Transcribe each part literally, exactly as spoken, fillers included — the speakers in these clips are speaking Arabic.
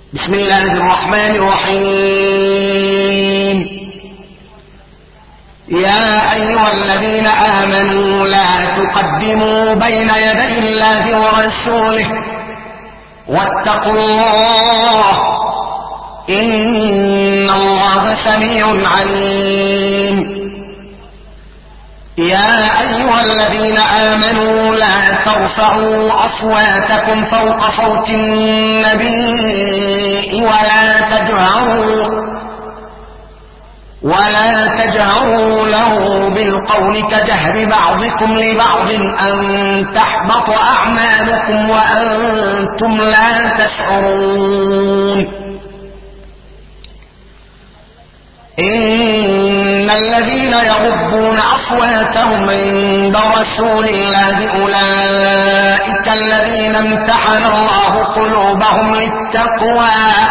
بسم الله الرحمن الرحيم. يا أيها الذين آمنوا لا تقدموا بين يدي الله ورسوله واتقوا الله إن الله سميع عليم. يا أيها الذين آمنوا لا ترفعوا أصواتكم فوق صوت النبي ولا تجهروا ولا تجهروا له بالقول كجهر بعضكم لبعض أن تحبط أعمالكم وأنتم لا تشعرون. إن الذين يغضون أصواتهم عند رسول الله أولئك الذين امتحن الله قلوبهم للتقوى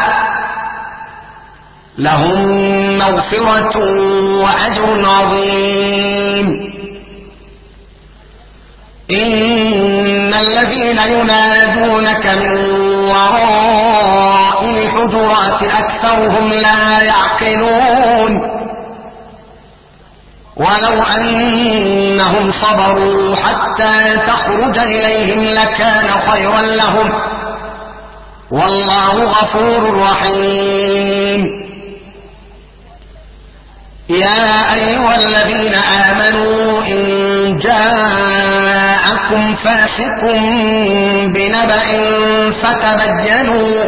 لهم مغفرة وأجر عظيم. إن الذين ينادونك من وراء الحجرات أكثرهم لا يعقلون ولو أنهم صبروا حتى تخرج إليهم لكان خيرا لهم والله غفور رحيم. يا أيها الذين آمنوا إن جاءكم فاسق بنبأ فتبينوا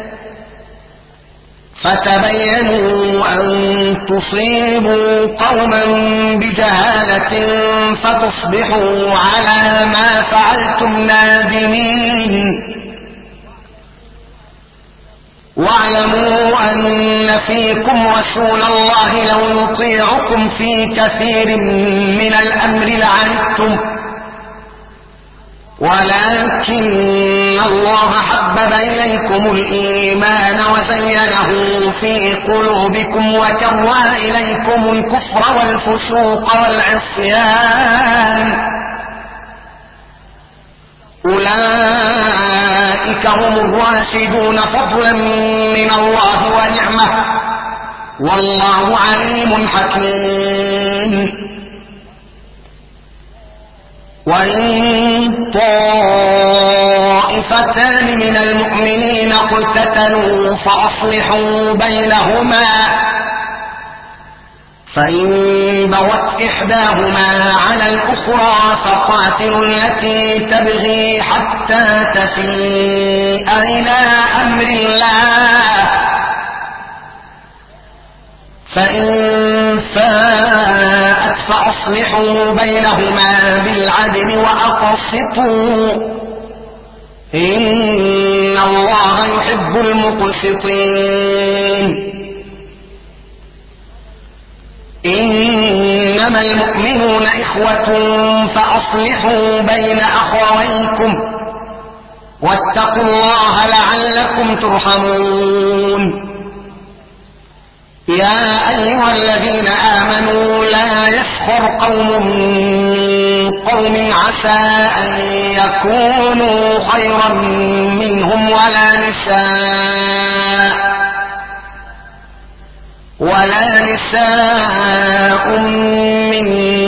فتبينوا أن تصيبوا قوما بجهالة فتصبحوا على ما فعلتم نادمين. واعلموا أن فيكم رسول الله لو يطيعكم في كثير من الأمر لعنتم ولكن الله حبب إليكم الإيمان وزينه في قلوبكم وكره إليكم الكفر والفسوق والعصيان أولئك هم الراشدون فضلا من الله ونعمة والله عليم حكيم. وإن طائفتان من المؤمنين اقتتلوا فأصلحوا بينهما فإن بغت إحداهما على الأخرى فقاتلوا التي تبغي حتى تفيء إلى أمر الله فإن فاءت فأصلحوا بينهما بالعدل وأقسطوا إن الله يحب المقسطين. إنما المؤمنون إخوة فأصلحوا بين أخويكم واتقوا الله لعلكم ترحمون. يا أيها الذين آمنوا لا يسخر قوم من قوم عسى أن يكونوا خيرا منهم ولا نساء ولا نساء من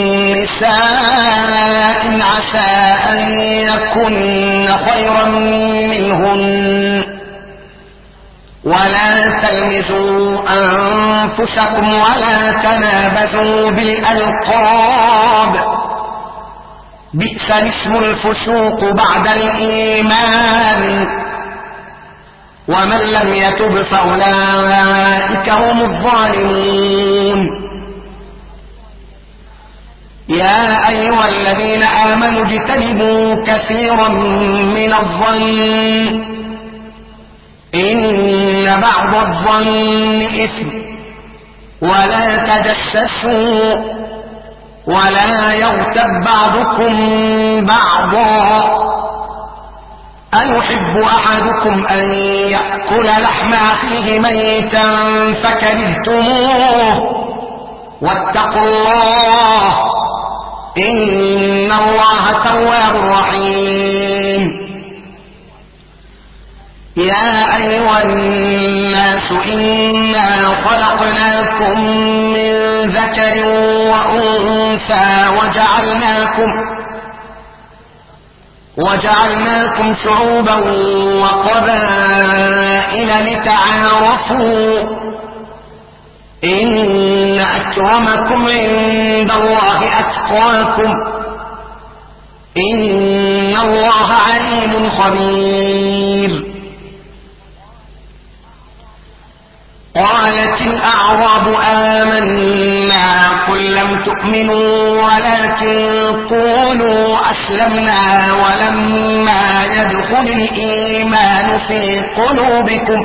نساء عسى أن يكن خيرا منهن ولا تلمزوا أنفسكم ولا تنابزوا بالألقاب بئس الاسم الفسوق بعد الإيمان ومن لم يتب فأولئك هم الظالمون. يا أيها الذين آمنوا اجتنبوا كثيرا من الظن إن بعض الظن إثم ولا تجسسوا ولا يغتب بعضكم بعضا أيحب أحدكم أن يأكل لحم أخيه ميتا فكرهتموه واتقوا الله إن الله تواب رحيم. يا أيها الناس إنا خلقناكم من ذكر وأنثى وجعلناكم وجعلناكم شعوبا وقبائل لتعارفوا إن أكرمكم عند الله أتقاكم إن الله عليم خبير. قالت الأعراب آمنا قل لم تؤمنوا ولكن قولوا أسلمنا ولما يدخل الإيمان في قلوبكم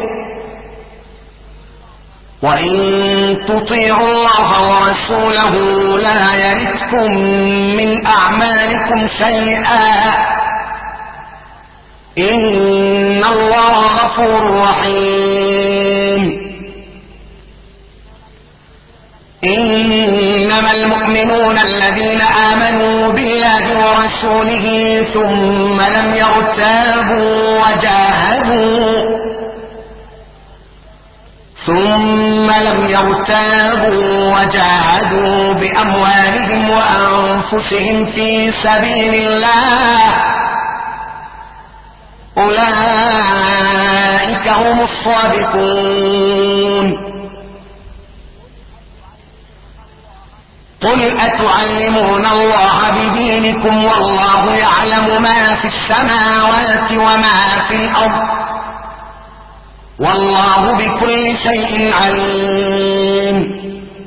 وإن تطيعوا الله ورسوله لا يلتكم من أعمالكم شيئا إن الله غفور رحيم. إنما المؤمنون الذين آمنوا بالله ورسوله ثم لم يرتابوا وجاهدوا ثم لم يرتابوا وجاهدوا بأموالهم وأنفسهم في سبيل الله أولئك هم الصادقون. قل أتعلمون الله بدينكم والله يعلم ما في السماوات وما في الأرض والله بكل شيء عليم.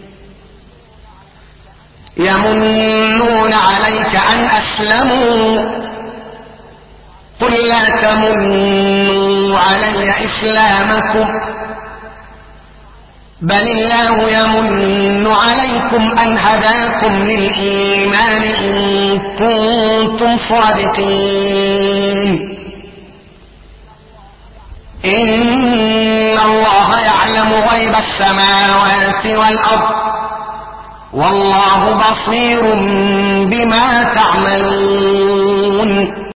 يمنون عليك أن أسلموا قل لا تمنوا علي إسلامكم بل الله يمن عليكم أن هداكم للإيمان إن كنتم صادقين. إن الله يعلم غيب السماوات والأرض والله بصير بما تعملون.